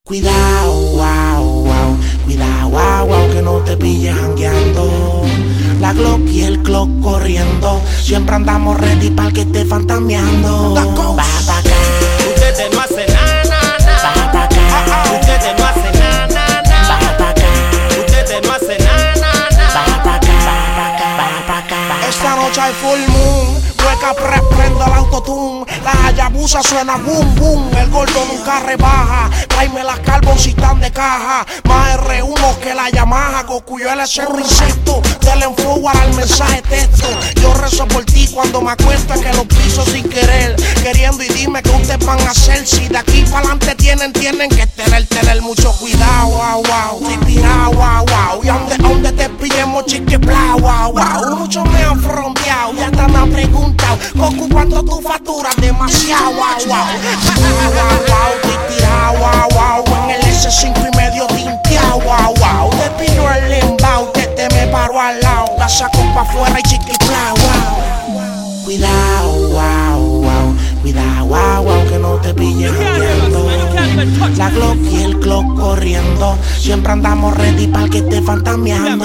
Cuidado, wow, wow, cuidado, wow, wow, que no te pilles jangueando. La Glock y el clock corriendo, siempre andamos ready para que esté fantameando. Va pa' acá, Ustedes no hacen nada, va pa' acá, ustedes no hacen nada, va pa' acá, ustedes no hacen nada. va pa' acá, va pa' acá. Esta noche hay full moon, hueca prendo el autotune. La Hayabusa suena boom boom, el gordo nunca rebaja. Tráeme las carbon si están de caja. Más R1 que la Yamaha, Gokuyo el cerro insecto. Dale en forward al mensaje texto. Yo rezo por ti cuando me acuesta que lo piso sin querer. Queriendo y dime qué ustedes van a hacer. Si de aquí para adelante tienen que tener mucho cuidado, wow, wow. Si tirado, wow, wow. Y donde te pillemos chique, bla, wow, wow. Muchos me han fronteado y hasta me han preguntado Goku, ¿cuánto tú facturas? Demasiado, wow, wow. Wow, wow, te tirado, wow, wow. En el S5 y medio tinteado, wow, wow. Te pido el embao, te me paro al lado. La saco pa' afuera y chiqui, bla, wow. Cuidado, wow, wow, cuidado, wow, wow, que no te pilles jangueando. La Glock y el clock corriendo, siempre andamos ready para que esté fantameando.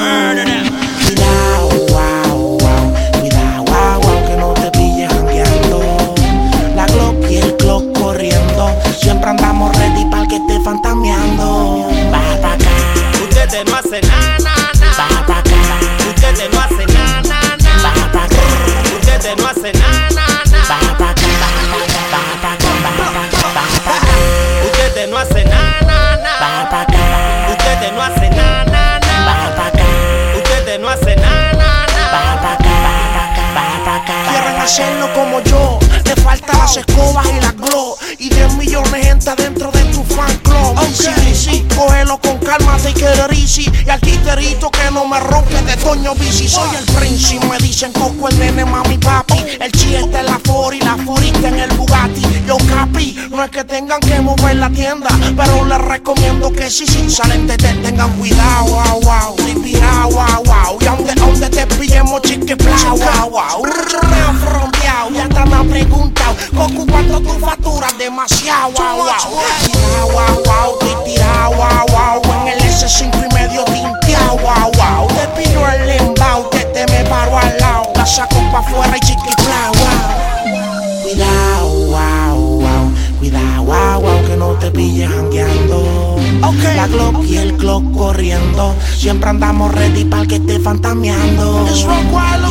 Cuidado, wow, wow, cuidado, wow, wow, que no te pilles jangueando. La Glock y el clock corriendo, siempre andamos ready para que esté fantameando. Va pa' acá, Ustedes no hacen nada, va pa' acá, ustedes no hacen nada, va pa' acá, ustedes no hacen nada, va pa' acá, va pa' acá, va pa' acá, ustedes no hacen nada, va pa' acá, ustedes no hacen nada, va pa' acá, ustedes no hacen nada. va pa' acá, va pa' acá. Quieren hacerlo como yo, le faltan las escobas y la glow. Y 10 millones de gente dentro de tu fan club. Sí, cógelo con calma, take it easy. Y al titerito que no me rompe de Toño Bici. Soy el príncipe, me dicen Coco, el nene, mami, papi. El chieste en la 40 y la 40 en el Bugatti. Yo capi, no es que tengan que mover la tienda, pero les recomiendo que si sin salen te tengan cuidado, wow, wow. Si pirao, wow, wow. Y donde te pillemos chique, bla, wow, wow. Muchos me han fronteado y hasta me han preguntado Goku, ¿cuánto tú facturas? Demasiado, wow, wow. Tirao, wow, wow, te tirao, wow, wow. En el S5 y medio tinteado, wow, wow. Te pido el embao, te me paro al lado. La saco pa' afuera y chiqui, bla, wow. Cuidado, wow, wow, cuidado, wow, wow, que no te pilles jangueando. La Glock y el clock corriendo, siempre andamos ready para que esté fantameando. Cuidado,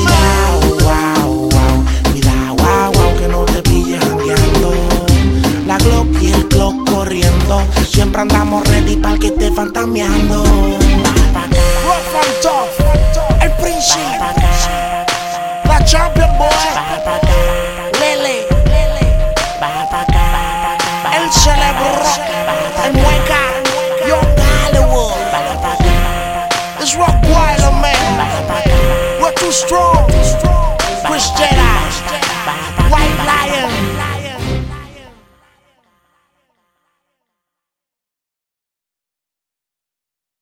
wow, wow, cuidado, wow, wow, que no te pilles jangueando. La Glock y el clock corriendo, siempre andamos ready para que esté fantameando. Va pa' acá, Rough and tough, el va príncipe, pa' acá, la champion boy, va pa' acá, Lele, va pa' acá, el celebro, el mueca, Young Hollywood. va pa' acá, It's Rock Wild, man. va pa' acá. We're too strong.